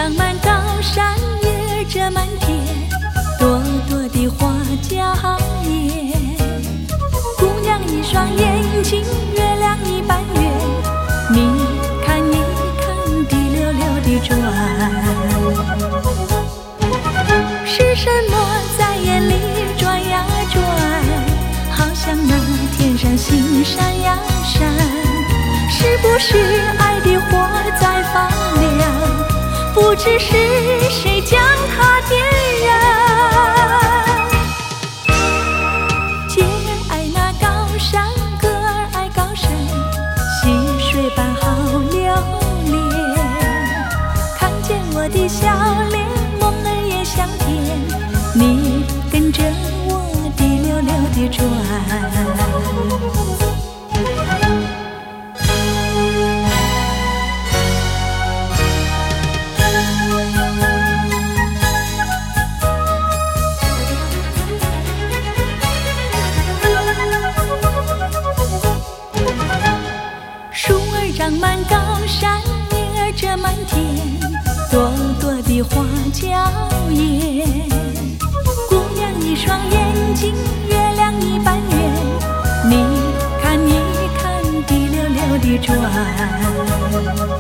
长满高山，月遮满天，朵朵的花娇艳。姑娘一双眼睛，月亮一般圆，你看一看滴溜溜的转。是什么在眼里转呀转？好像那天上星闪呀闪。是不是爱的火在发亮？不知是谁将它点燃。姐儿爱那高山，哥儿爱高山，溪水般好流连。看见我的笑脸，梦儿也香甜。你跟着我滴溜溜地转。长满高山，月遮满天，朵朵的花娇艳。姑娘一双眼睛，月亮一般圆，你看一看滴溜溜地转。